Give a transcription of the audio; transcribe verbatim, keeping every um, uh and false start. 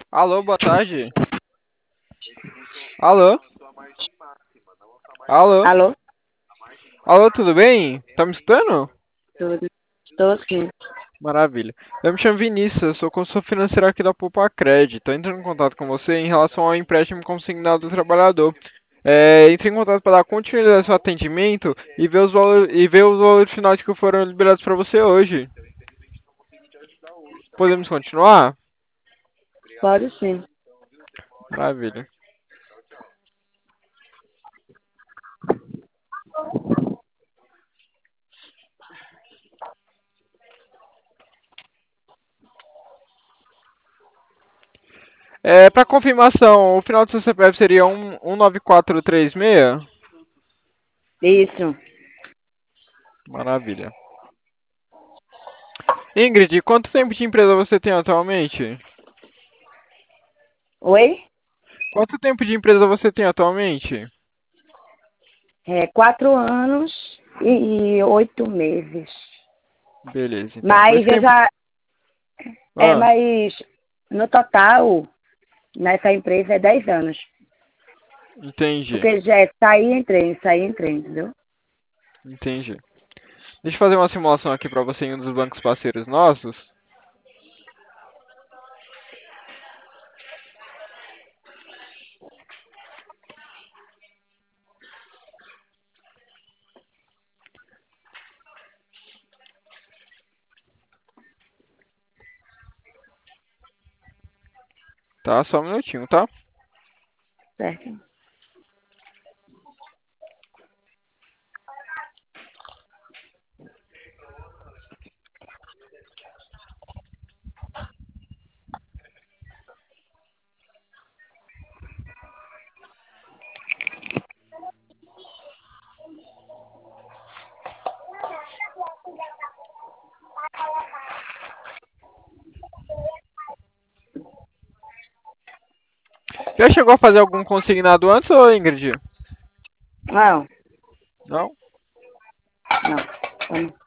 Alô, boa tarde. Alô? Alô? Alô? Alô, tudo bem? Tá me escutando? Tudo. Estou sim. Maravilha. Eu me chamo Vinícius, eu sou consultor financeiro aqui da Poupa Cred. Estou entrando em contato com você em relação ao empréstimo consignado do trabalhador. É, entre em contato para dar continuidade ao seu atendimento e ver os valores, e ver os valores finais que foram liberados para você hoje. Podemos continuar? Pode sim. Maravilha. É, para confirmação, o final do seu C P F seria um, um nove quatro três seis? Isso. Maravilha. Ingrid, quanto tempo de empresa você tem atualmente? Oi? Quanto tempo de empresa você tem atualmente? É quatro anos e oito meses. Beleza, então com Mas esse eu tempo. já. É, Ah, mas no total, nessa empresa é dez anos. entendi, Porque já é sair e entrei, sair e entrei, entendeu? entendi. Deixa eu fazer uma simulação aqui para você em um dos bancos parceiros nossos. Tá? Só um minutinho, tá? Certo. Já chegou a fazer algum consignado antes, ô Ingrid? Não, Não? não.